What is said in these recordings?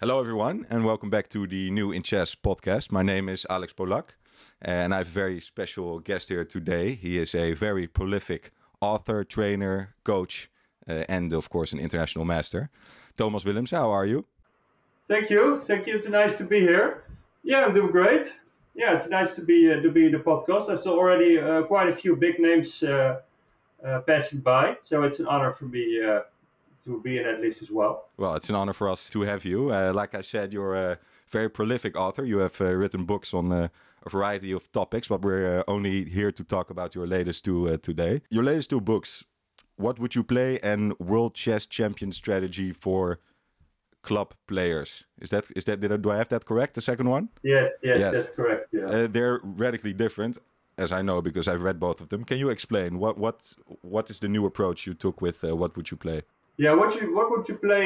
Hello, everyone, and welcome back to the New in Chess podcast. My name is Alex Polak, and I have a very special guest here today. He is a very prolific author, trainer, coach, and of course, an international master. Thomas Willems, how are you? Thank you. Thank you. It's nice to be here. Yeah, I'm doing great. Yeah, it's nice to be in the podcast. I saw already quite a few big names passing by, so it's an honor for me to be in that list as well. Well, it's an honor for us to have you. Like I said, you're a very prolific author. You have written books on a variety of topics, but we're only here to talk about your latest two today. Your latest two books, What Would You Play and World Chess Champion Strategy for Club Players. Do I have that correct? The second one? Yes, that's correct. Yeah. They're radically different, as I know because I've read both of them. Can you explain what is the new approach you took with What Would You Play? Yeah, what would you play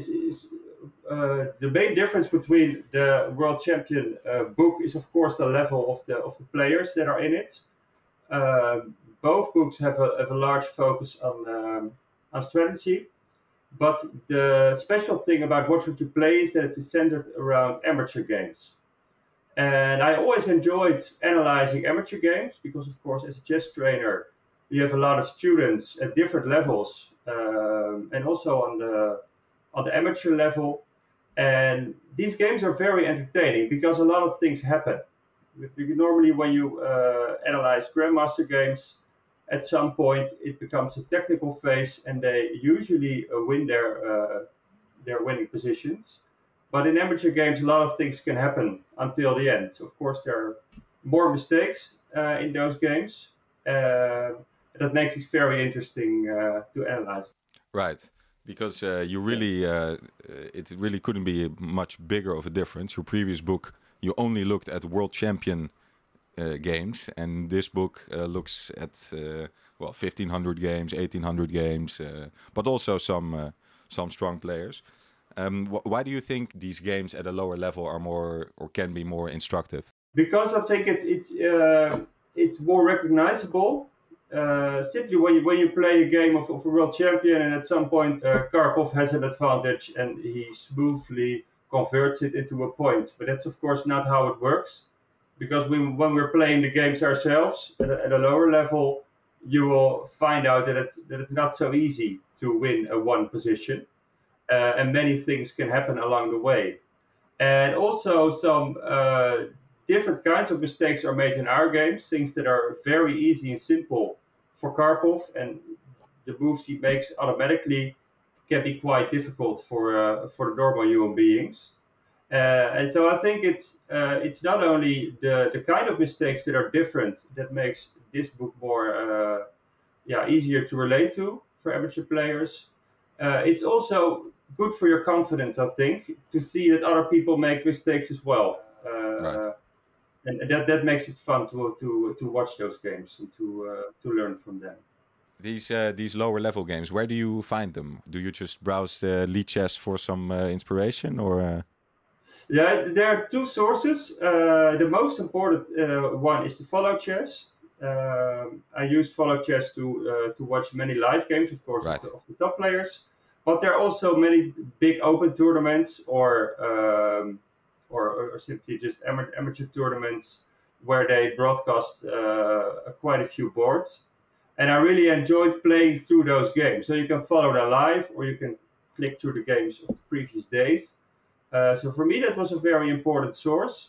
is the main difference between the world champion book is of course the level of the players that are in it. Both books have a large focus on strategy, but the special thing about what would you play is that it is centered around amateur games. And I always enjoyed analyzing amateur games because, of course, as a chess trainer, you have a lot of students at different levels, and also on the amateur level. And these games are very entertaining because a lot of things happen. Normally, when you analyze grandmaster games, at some point it becomes a technical phase, and they usually win their winning positions. But in amateur games, a lot of things can happen until the end. So of course, there are more mistakes in those games. That makes it very interesting to analyze. Right, because it really couldn't be much bigger of a difference. Your previous book, you only looked at world champion games, and this book looks at 1,500 games, 1,800 games, but also some strong players. Why do you think these games at a lower level are more or can be more instructive? Because I think it's more recognizable. Simply when you play a game of a world champion, and at some point Karpov has an advantage and he smoothly converts it into a point. But that's of course not how it works, because when we're playing the games ourselves at a lower level, you will find out that it's not so easy to win a one position, and many things can happen along the way. And also some different kinds of mistakes are made in our games, things that are very easy and simple for Karpov, and the moves he makes automatically can be quite difficult for the normal human beings. And so I think it's not only the kind of mistakes that are different that makes this book more easier to relate to for amateur players. It's also good for your confidence, I think, to see that other people make mistakes as well. Right. And that makes it fun to watch those games and to learn from them. These lower level games, where do you find them? Do you just browse Lead Chess for some inspiration, or? Yeah, there are two sources. The most important one is to follow chess. I use follow chess to watch many live games, of course, Right. of the top players. But there are also many big open tournaments, or simply just amateur tournaments where they broadcast quite a few boards. And I really enjoyed playing through those games. So you can follow them live, or you can click through the games of the previous days. So for me, that was a very important source.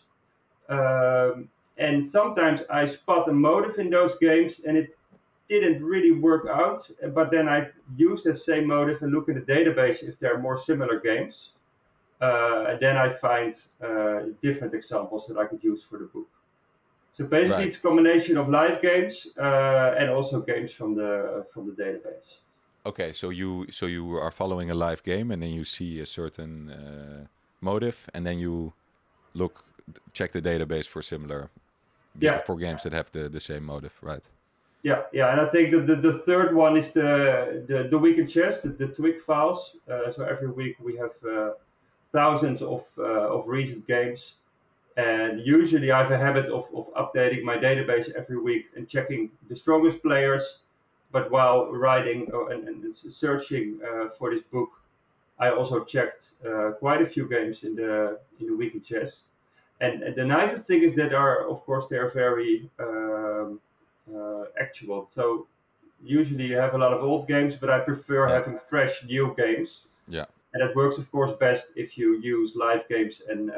And sometimes I spot a motive in those games, and it didn't really work out. But then I use that same motive and look in the database if there are more similar games. And then I find different examples that I could use for the book. So basically, Right. it's a combination of live games and also games from the database. Okay, so you are following a live game, and then you see a certain motive, and then you look check the database for similar Yeah, for games that have the same motive, right? yeah, and I think the third one is the week in chess, the Twig files. So every week we have thousands of recent games, and usually I have a habit of updating my database every week and checking the strongest players. But while writing and searching for this book, I also checked quite a few games in the weekly chess. And the nicest thing is that are of course they are very actual. So usually you have a lot of old games, but I prefer Yeah. having fresh new games. Yeah. And that works of course best if you use live games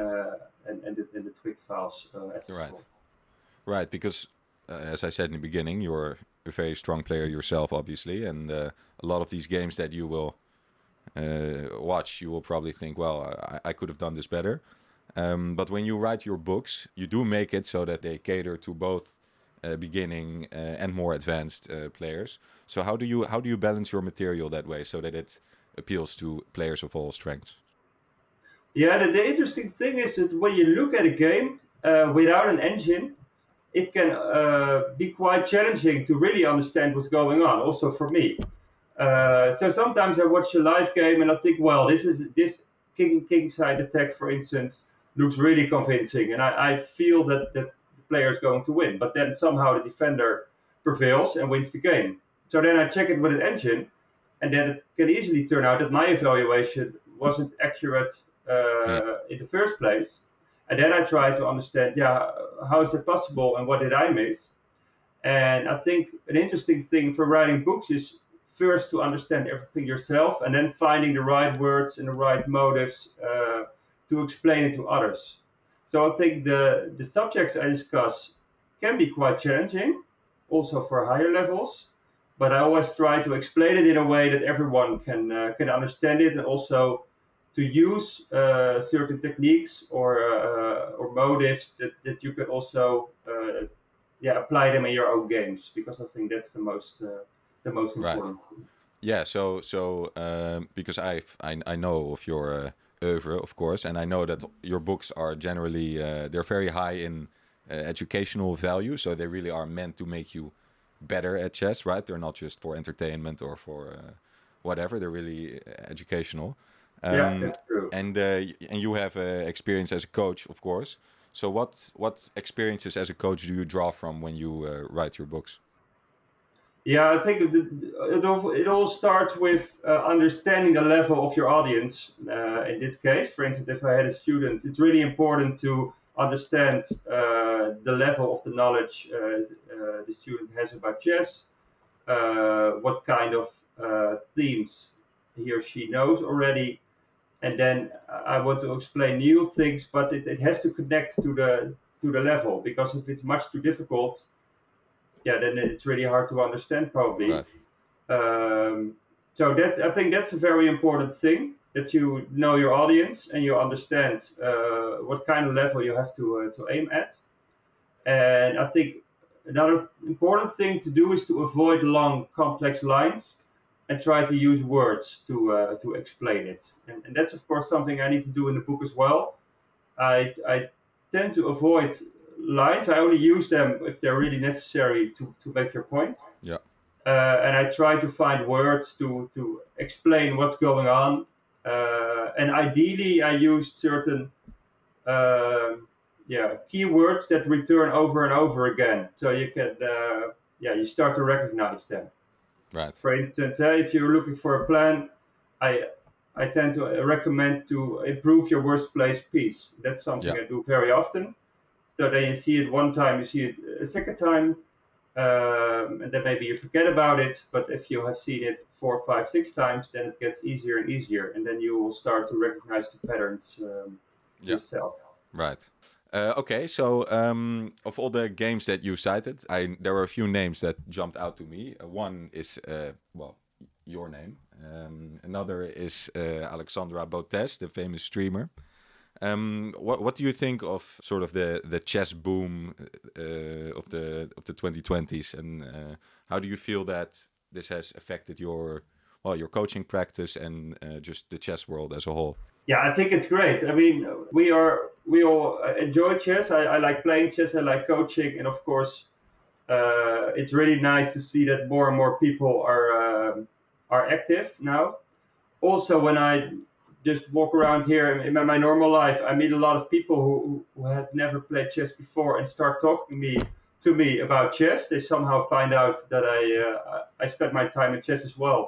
and the twig files as Right. well. Right. Because as I said in the beginning, you're a very strong player yourself, obviously, and a lot of these games that you will watch, you will probably think, well, I could have done this better. But when you write your books, you do make it so that they cater to both beginning and more advanced players. So how do you balance your material that way so that it appeals to players of all strengths? Yeah, the interesting thing is that when you look at a game without an engine, it can be quite challenging to really understand what's going on. Also for me, Right. so sometimes I watch a live game and I think, well, this king side attack, for instance, looks really convincing, and I feel that the player is going to win. But then somehow the defender prevails and wins the game. So then I check it with an engine, and then it can easily turn out that my evaluation wasn't accurate Yeah. in the first place. And then I try to understand, yeah, how is it possible and what did I miss? And I think an interesting thing for writing books is first to understand everything yourself and then finding the right words and the right motives to explain it to others. So I think the subjects I discuss can be quite challenging, also for higher levels. But I always try to explain it in a way that everyone can understand it, and also to use certain techniques or motives that you can also yeah, apply them in your own games, because I think that's the most Right. important thing. Yeah. So because I know of your oeuvre, of course, and I know that your books are generally they're very high in educational value, so they really are meant to make you better at chess, right? They're not just for entertainment or for whatever. They're really educational. Yeah, Um, that's true. and you have experience as a coach, of course. So what experiences as a coach do you draw from when you write your books? Yeah, I think it all starts with understanding the level of your audience. In this case, for instance, if I had a student, it's really important to understand the level of the knowledge the student has about chess, what kind of themes he or she knows already, and then I want to explain new things, but it has to connect to the level, because if it's much too difficult, yeah, then it's really hard to understand probably. Right. Um, so that I think that's a very important thing, that you know your audience and you understand what kind of level you have to aim at. And I think another important thing to do is to avoid long, complex lines and try to use words to explain it. And that's of course something I need to do in the book as well. I tend to avoid lines. I only use them if they're really necessary to make your point. Yeah. And I try to find words to explain what's going on. And ideally, I use certain yeah, keywords that return over and over again, so you can yeah, you start to recognize them. Right. For instance, if you're looking for a plan, I I tend to recommend to improve your worst place piece. That's something Yeah. I do very often. So then you see it one time, you see it a second time, and then maybe you forget about it. But if you have seen it four, five, six times, then it gets easier and easier, and then you will start to recognize the patterns Yeah. yourself. Right. Okay, so of all the games that you cited, there were a few names that jumped out to me. One is well, your name. Another is Alexandra Botes, the famous streamer. What do you think of sort of the chess boom of the 2020s, and how do you feel that this has affected your your coaching practice and just the chess world as a whole? Yeah, I think it's great. I mean, we all enjoy chess. I like playing chess. I like coaching, and of course, it's really nice to see that more and more people are active now. Also, when I just walk around here in my normal life, I meet a lot of people who had never played chess before and start talking to me about chess. They somehow find out that I spend my time in chess as well,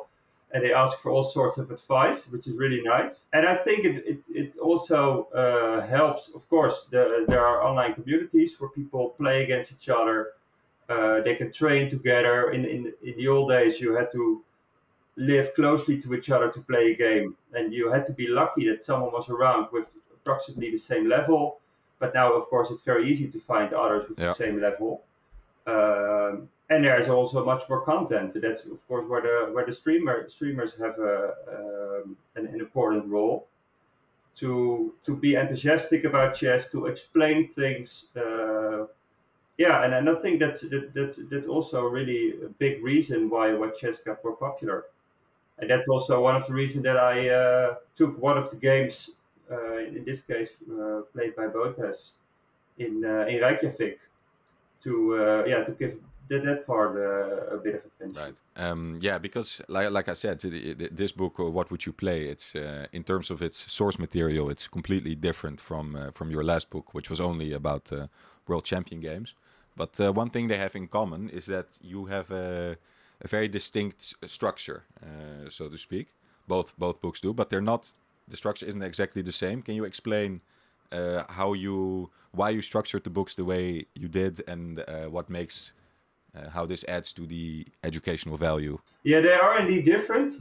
and they ask for all sorts of advice, which is really nice. And I think it also helps. Of course, there are online communities where people play against each other. They can train together. In the old days, you had to live closely to each other to play a game, and you had to be lucky that someone was around with approximately the same level. But now, of course, it's very easy to find others with the same level. And there's also much more content. That's of course where the streamers have an important role to be enthusiastic about chess, to explain things. And I think that's also really a big reason why chess got more popular. And that's also one of the reasons that I took one of the games, in this case played by Botas, in Reykjavik, to give that part a bit of attention. Right. Because like I said, this book, What Would You Play? It's in terms of its source material, it's completely different from your last book, which was only about World Champion games. But one thing they have in common is that you have a very distinct structure, so to speak. Both books do, but they're not. The structure isn't exactly the same. Can you explain why you structured the books the way you did, and what makes how this adds to the educational value? Yeah, they are indeed different.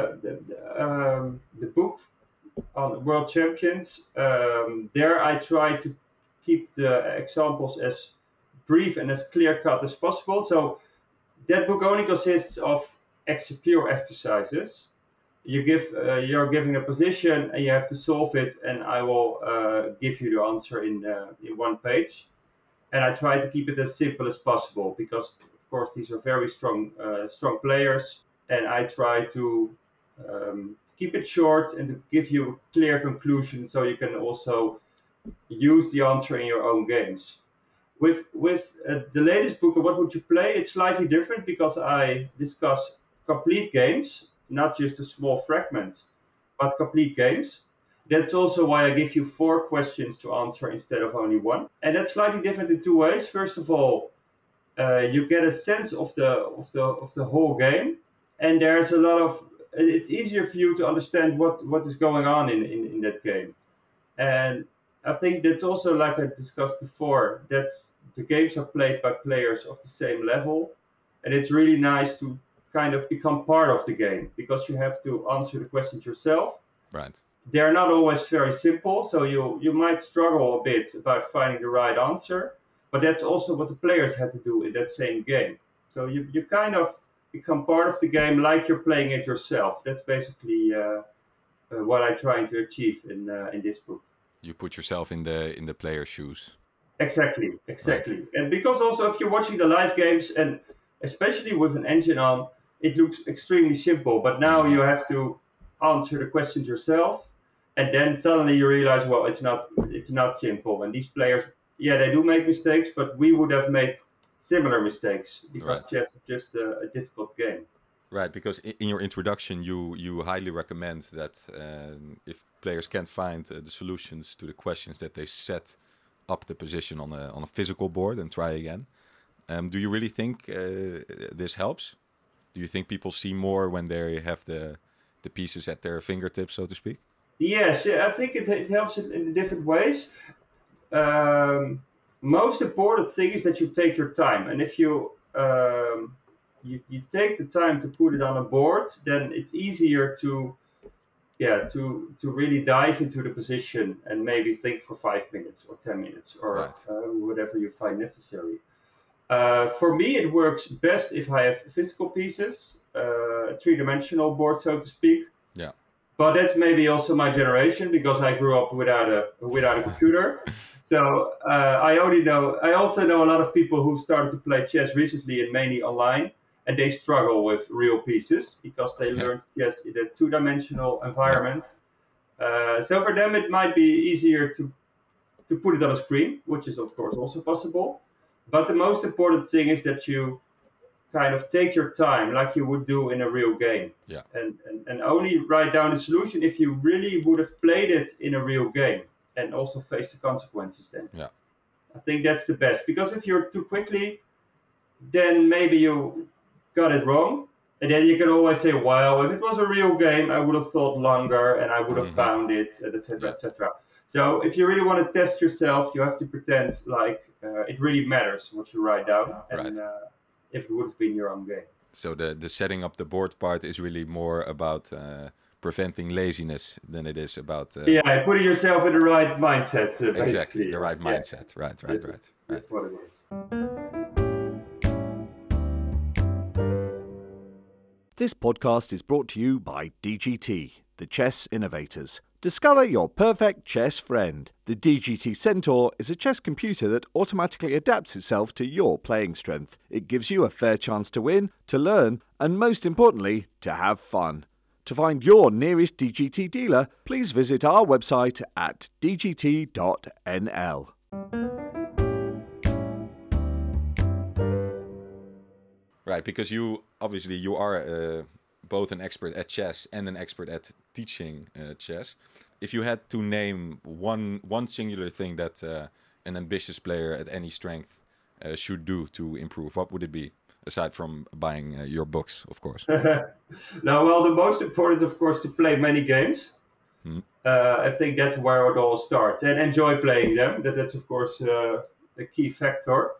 The book on World Champions, there I try to keep the examples as brief and as clear cut as possible. So that book only consists of pure exercises. You're giving a position and you have to solve it, and I will give you the answer in one page. And I try to keep it as simple as possible because, of course, these are very strong players, and I try to keep it short and to give you a clear conclusion so you can also use the answer in your own games. With the latest book, What Would You Play? It's slightly different because I discuss complete games, not just a small fragment, but complete games. That's also why I give you 4 questions to answer instead of only one. And that's slightly different in 2 ways. First of all, you get a sense of the whole game, and there's a lot of. It's easier for you to understand what is going on in that game. And I think that's also, like I discussed before, that the games are played by players of the same level, and it's really nice to kind of become part of the game because you have to answer the questions yourself. Right. They're not always very simple, so you might struggle a bit about finding the right answer, but that's also what the players had to do in that same game. So you kind of become part of the game like you're playing it yourself. That's basically what I'm trying to achieve in this book. You put yourself in the player's shoes. Exactly. Right. And because also if you're watching the live games, and especially with an engine on, it looks extremely simple. But now you have to answer the questions yourself, and then suddenly you realize, well, it's not simple. And these players, they do make mistakes, but we would have made similar mistakes because chess is just a difficult game. Right, because in your introduction, you highly recommend that if players can't find the solutions to the questions, that they set up the position on a physical board and try again. Do you really think this helps? Do you think people see more when they have the pieces at their fingertips, so to speak? Yes, I think it helps in different ways. Most important thing is that you take your time, and if you take the time to put it on a board, then it's easier to really dive into the position and maybe think for 5 minutes or 10 minutes or whatever you find necessary. For me, it works best if I have physical pieces, a 3-dimensional board, so to speak. Yeah. But that's maybe also my generation because I grew up without a computer. So I also know a lot of people who started to play chess recently and mainly online, and they struggle with real pieces because they learned chess in a 2-dimensional environment. So for them, it might be easier to put it on a screen, which is of course also possible. But the most important thing is that you kind of take your time like you would do in a real game. Yeah. And only write down the solution if you really would have played it in a real game and also face the consequences then. Yeah. I think that's the best, because if you're too quickly, then maybe you got it wrong. And then you can always say, well, if it was a real game, I would have thought longer and I would have Hmm. found it, etc., Yeah. etc. So if you really want to test yourself, you have to pretend like it really matters what you write down, Right. and if it would have been your own game. So the setting up the board part is really more about preventing laziness than it is about Yeah, putting yourself in the right mindset, exactly basically. the right Yeah, mindset. Right. Right. that, Right. Right. that's what it is. This podcast is brought to you by DGT, the chess innovators. Discover your perfect chess friend. The DGT Centaur is a chess computer that automatically adapts itself to your playing strength. It gives you a fair chance to win, to learn, and most importantly, to have fun. To find your nearest DGT dealer, please visit our website at dgt.nl. Right, because you obviously you are both an expert at chess and an expert at teaching chess. If you had to name one singular thing that an ambitious player at any strength should do to improve, what would it be? Aside from buying your books, of course. Now, well, the most important, of course, to play many games. Hmm. I think that's where it all starts, and enjoy playing them. That's of course the key factor.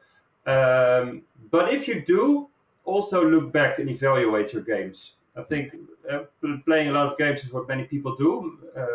But if you do, also look back and evaluate your games. I think playing a lot of games is what many people do.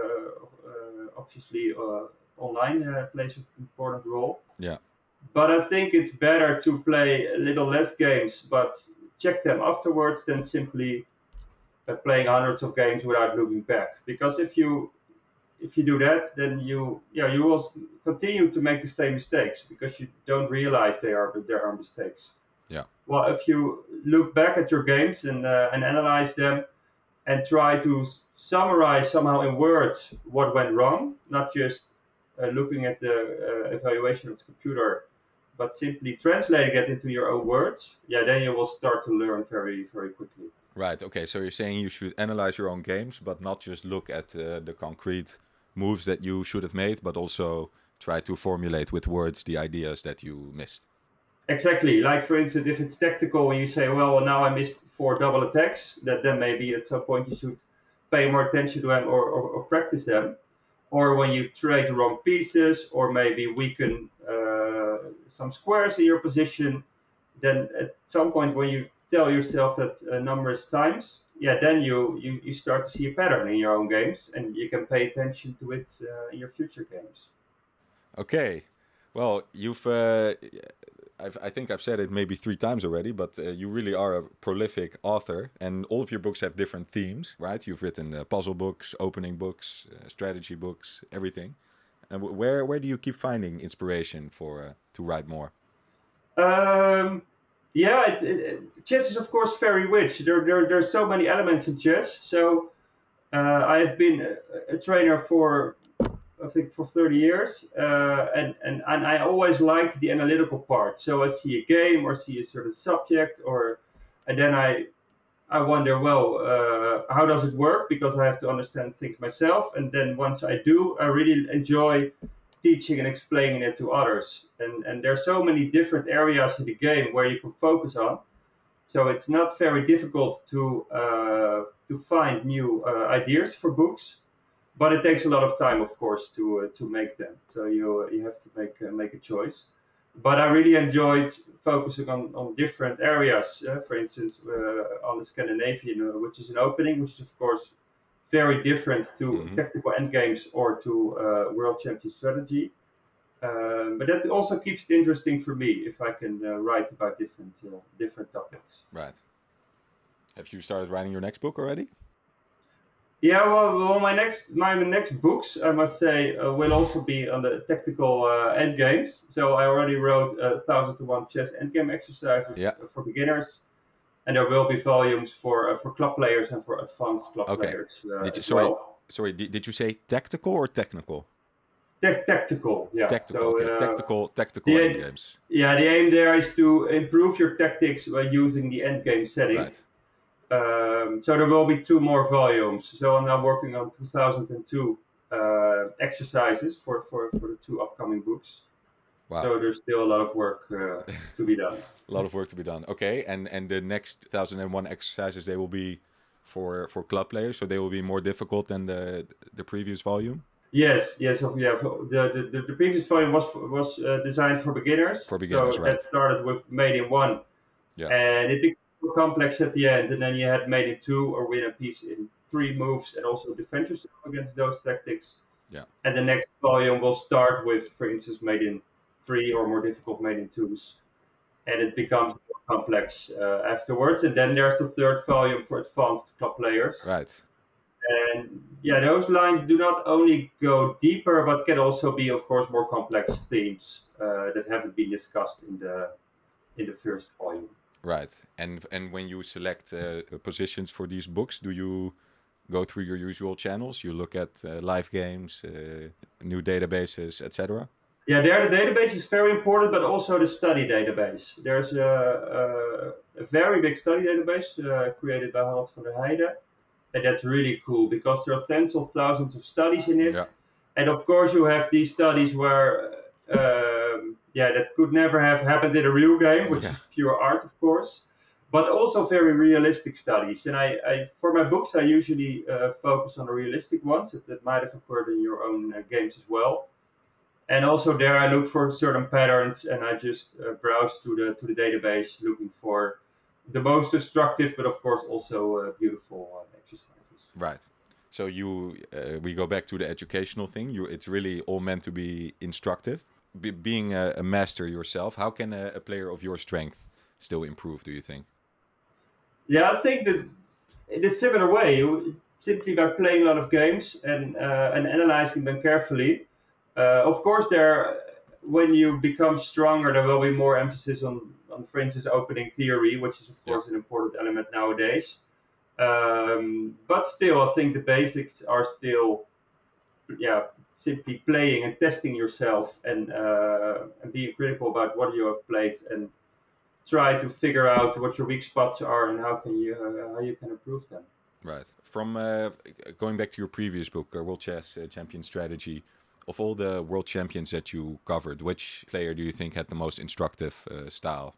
Obviously, online plays an important role. Yeah. But I think it's better to play a little less games, but check them afterwards than simply playing hundreds of games without looking back. Because if you do that, then you will continue to make the same mistakes because you don't realize there are mistakes. Yeah. Well, if you look back at your games and analyze them and try to summarize somehow in words what went wrong, not just looking at the evaluation of the computer, but simply translating it into your own words, then you will start to learn very, very quickly. Right. Okay. So you're saying you should analyze your own games, but not just look at the concrete moves that you should have made, but also try to formulate with words the ideas that you missed. Exactly. Like for instance, if it's tactical and you say, well, now I missed 4 double attacks, then maybe at some point you should pay more attention to them or practice them. Or when you trade the wrong pieces, or maybe weaken some squares in your position, then at some point when you tell yourself that numerous times, then you start to see a pattern in your own games, and you can pay attention to it in your future games. Okay. Well, I think I've said it maybe 3 times already, but you really are a prolific author, and all of your books have different themes, right? You've written puzzle books, opening books, strategy books, everything. And where do you keep finding inspiration for to write more? Chess is of course very rich. There's so many elements in chess. So I have been a trainer for I think for 30 years, and I always liked the analytical part. So I see a game or see a certain subject, and then I wonder, well, how does it work? Because I have to understand things myself. And then once I do, I really enjoy teaching and explaining it to others. And there's so many different areas in the game where you can focus on. So it's not very difficult to find new ideas for books, but it takes a lot of time, of course, to make them. So you have to make a choice. But I really enjoyed focusing on different areas. For instance, on the Scandinavian, which is an opening, which is of course very different to technical endgames or to World Champion strategy. But that also keeps it interesting for me if I can write about different topics. Right. Have you started writing your next book already? Yeah, well, my next books, I must say, will also be on the tactical endgames. So I already wrote 1000-to-1 chess endgame exercises for beginners, and there will be volumes for club players and for advanced club players well. Sorry, did you say tactical or technical? Tactical, yeah. Tactical, So, okay. Tactical endgames. Yeah, the aim there is to improve your tactics by using the endgame setting. Right. So there will be 2 more volumes. So I'm now working on 2002 exercises for the 2 upcoming books. Wow. So there's still a lot of work to be done. A lot of work to be done. Okay, and the next 1001 exercises, they will be for club players, so they will be more difficult than the previous volume. Yes, yes, the previous volume was designed for beginners. For beginners, So right. that started with Made in 1, Yeah. and it became more complex at the end. And then you had Made in 2, or win a piece in 3 moves, and also defend yourself against those tactics. Yeah. And the next volume will start with, for instance, Made in 3, or more difficult Made in 2s, and it becomes more complex afterwards. And then there's the third volume for advanced club players. Right. And yeah, those lines do not only go deeper, but can also be, of course, more complex themes that haven't been discussed in the first volume. Right. And when you select positions for these books, do you go through your usual channels? You look at live games, new databases, etc. Yeah, there the database is very important, but also the study database. There's a very big study database created by Harold van der Heijden, and that's really cool because there are tens of thousands of studies in it. Yeah. And of course, you have these studies where, that could never have happened in a real game, which is pure art, of course, but also very realistic studies. And I for my books, I usually focus on the realistic ones that might have occurred in your own games as well. And also there, I look for certain patterns, and I just browse to the database, looking for the most destructive, but of course also beautiful exercises. Right. So we go back to the educational thing. It's really all meant to be instructive. Being a master yourself, how can a player of your strength still improve, do you think? Yeah, I think that in a similar way, simply by playing a lot of games and analyzing them carefully. Of course, when you become stronger, there will be more emphasis on, for instance, opening theory, which is of course an important element nowadays. But still, I think the basics are still, simply playing and testing yourself, and being critical about what you have played, and try to figure out what your weak spots are and how you can improve them. Right. From going back to your previous book, World Chess Champion Strategy, of all the world champions that you covered, which player do you think had the most instructive style?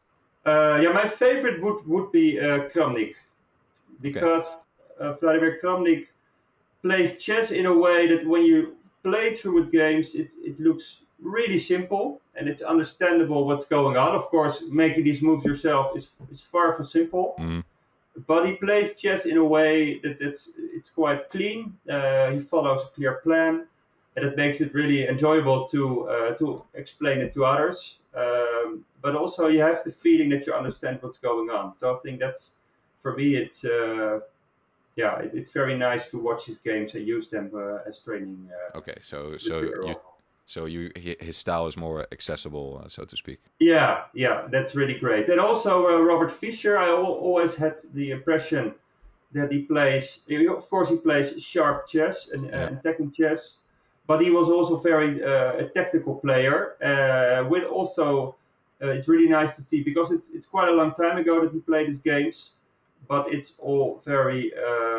My favorite would be Kramnik, because Vladimir Kramnik plays chess in a way that when you play through with games, it looks really simple and it's understandable what's going on. Of course, making these moves yourself is far from simple. Mm-hmm. But he plays chess in a way that it's quite clean. He follows a clear plan, and it makes it really enjoyable to explain it to others. But also, you have the feeling that you understand what's going on. So I think that's, for me, it's very nice to watch his games and use them as training. Okay, so his style is more accessible, so to speak. Yeah, that's really great. And also Robert Fischer, I always had the impression that he plays. Of course, he plays sharp chess and attacking chess, but he was also very a tactical player. With also, it's really nice to see, because it's quite a long time ago that he played his games, but it's all very.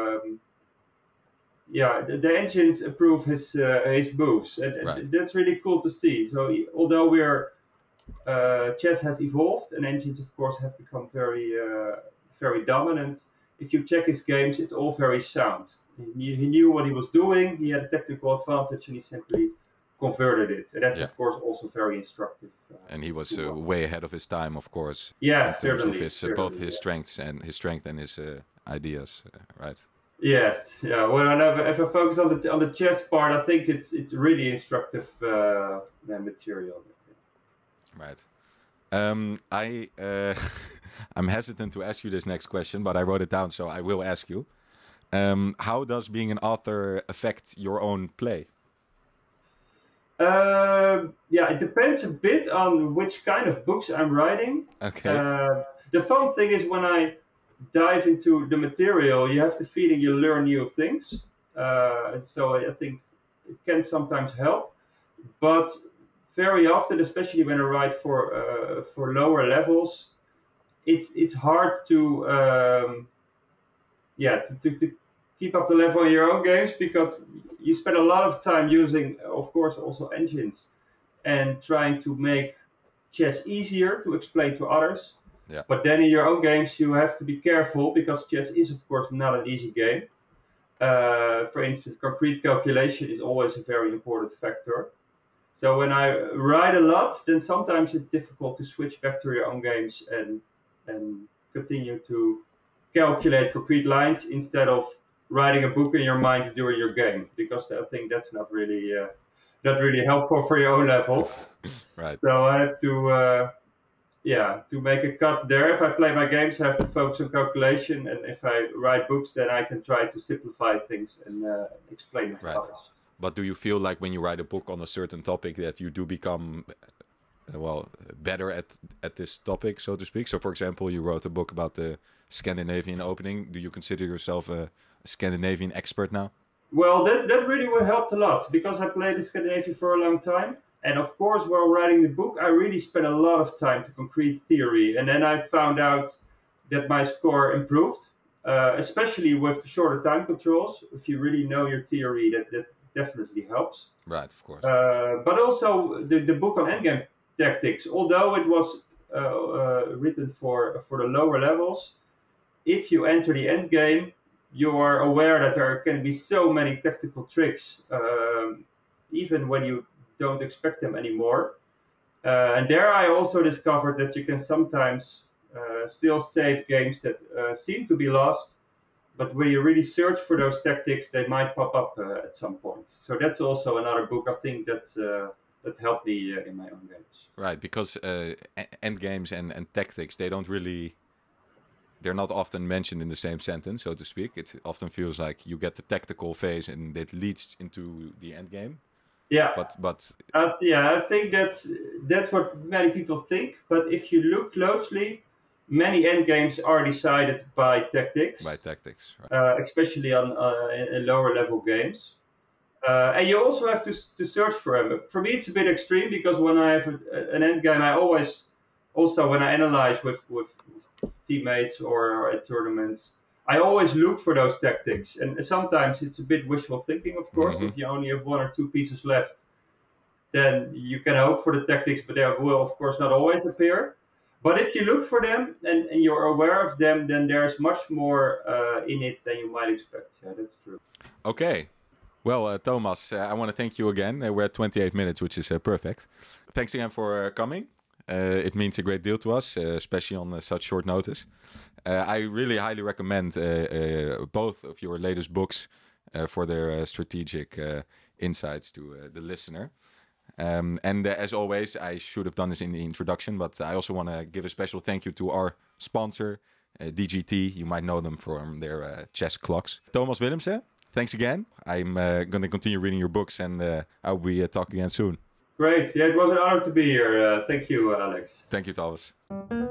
The engines approve his moves, and Right. that's really cool to see. So although chess has evolved, and engines, of course, have become very dominant. If you check his games, it's all very sound. He knew what he was doing. He had a technical advantage, and he simply converted it. And that's, of course, also very instructive. And he was way ahead of his time, of course. Yeah, in terms of both his strengths and his ideas, right? Yes, yeah. Well, if I focus on the chess part, I think it's really instructive material. Right. I'm hesitant to ask you this next question, but I wrote it down, so I will ask you. How does being an author affect your own play? It depends a bit on which kind of books I'm writing. Okay. The fun thing is, when I dive into the material, you have the feeling you learn new things. So I think it can sometimes help, but very often, especially when I write for lower levels, it's hard to keep up the level in your own games, because you spend a lot of time using, of course, also engines, and trying to make chess easier to explain to others. Yeah. But then in your own games, you have to be careful because chess is, of course, not an easy game. For instance, concrete calculation is always a very important factor. So when I write a lot, then sometimes it's difficult to switch back to your own games and continue to calculate concrete lines instead of writing a book in your mind during your game, because I think that's not really helpful for your own level. Right. So I have to make a cut there. If I play my games, I have to focus on calculation, and if I write books, then I can try to simplify things and explain it to Right. others. But do you feel like when you write a book on a certain topic that you do become, better at this topic, so to speak? So, for example, you wrote a book about the Scandinavian opening. Do you consider yourself a Scandinavian expert now? Well, that really will help a lot because I played the Scandinavia for a long time. And of course, while writing the book, I really spent a lot of time to concrete theory. And then I found out that my score improved, especially with shorter time controls. If you really know your theory, that definitely helps. Right, of course. But also the book on endgame tactics, although it was written for the lower levels, if you enter the endgame, you are aware that there can be so many tactical tricks, even when you don't expect them anymore. And there I also discovered that you can sometimes still save games that seem to be lost, but when you really search for those tactics, they might pop up at some point. So that's also another book I think that helped me in my own games. Right, because end games and tactics, they're not often mentioned in the same sentence, so to speak. It often feels like you get the tactical phase and it leads into the end game. Yeah, but I think that's what many people think. But if you look closely, many end games are decided by tactics. By tactics, right. Especially on in lower level games. And you also have to search for them. For me, it's a bit extreme because when I have an end game, I always also when I analyze with teammates or at tournaments, I always look for those tactics. And sometimes it's a bit wishful thinking, of course. Mhm. If you only have one or two pieces left, then you can hope for the tactics, but they will, of course, not always appear. But if you look for them and you're aware of them, then there's much more in it than you might expect. Yeah, that's true. Okay. Well, Thomas, I want to thank you again. We're at 28 minutes, which is perfect. Thanks again for coming. It means a great deal to us, especially on such short notice. I really highly recommend both of your latest books for their strategic insights to the listener. And as always, I should have done this in the introduction, but I also want to give a special thank you to our sponsor, DGT. You might know them from their chess clocks. Thomas Willemse, thanks again. I'm going to continue reading your books, and I'll be talking again soon. Great. Yeah, it was an honor to be here. Thank you, Alex. Thank you, Thomas.